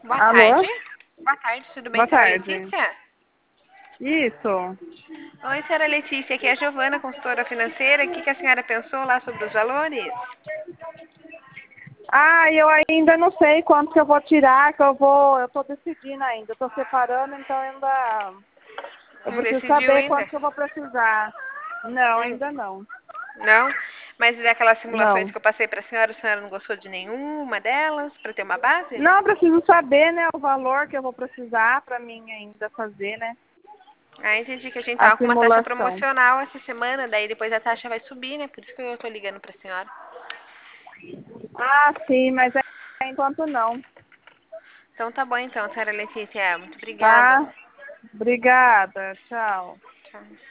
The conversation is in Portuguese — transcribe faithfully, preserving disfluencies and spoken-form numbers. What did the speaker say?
Boa tarde. Alô? Boa tarde, tudo bem, Boa senhora tarde. Letícia? Isso. Oi, senhora Letícia, aqui é a Giovana, consultora financeira. O que, que a senhora pensou lá sobre os valores? Ah, eu ainda não sei quanto que eu vou tirar, que eu vou, eu tô decidindo ainda, eu tô separando, então ainda eu Não preciso decidiu saber ainda? quanto que eu vou precisar. Não, Hum, ainda não. Não? Mas daquelas simulações Não. que eu passei para a senhora, a senhora não gostou de nenhuma delas, para ter uma base? Não, eu preciso saber, né, o valor que eu vou precisar pra mim ainda fazer, né, Ah, entendi que a gente a tava com uma taxa simulação. promocional essa semana, daí depois a taxa vai subir, né? Por isso que eu tô ligando para a senhora. Ah, sim, mas é, enquanto não, Então tá bom então, senhora Letícia. Muito obrigada. tá? Obrigada, tchau. Tchau.